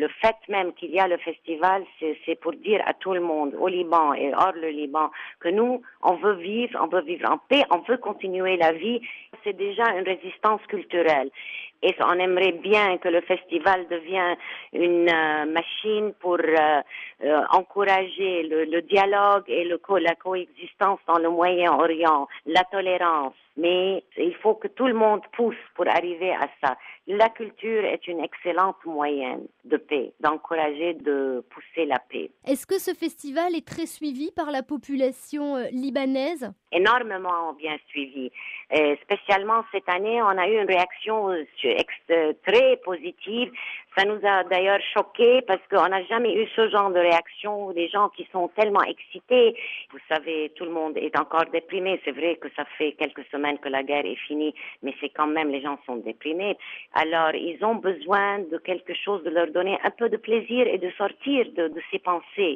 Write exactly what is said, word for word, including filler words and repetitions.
Le fait même qu'il y a le festival, c'est, c'est pour dire à tout le monde, au Liban et hors le Liban, que nous, on veut vivre, on veut vivre en paix, on veut continuer la vie. C'est déjà une résistance culturelle. Et on aimerait bien que le festival devienne une euh, machine pour euh, euh, encourager le, le dialogue et le co- la coexistence dans le Moyen-Orient, la tolérance. Mais il faut que tout le monde pousse pour arriver à ça. La culture est une excellente moyenne de paix, d'encourager, de pousser la paix. Est-ce que ce festival est très suivi par la population euh, libanaise ? Énormément bien suivi. Euh, spécialement cette année, on a eu une réaction euh, ex- très positive. Ça nous a d'ailleurs choqués parce qu'on n'a jamais eu ce genre de réaction. Des gens qui sont tellement excités. Vous savez, tout le monde est encore déprimé. C'est vrai que ça fait quelques semaines que la guerre est finie, mais c'est quand même, les gens sont déprimés. Alors, ils ont besoin de quelque chose, de leur donner un peu de plaisir et de sortir de, de ces pensées.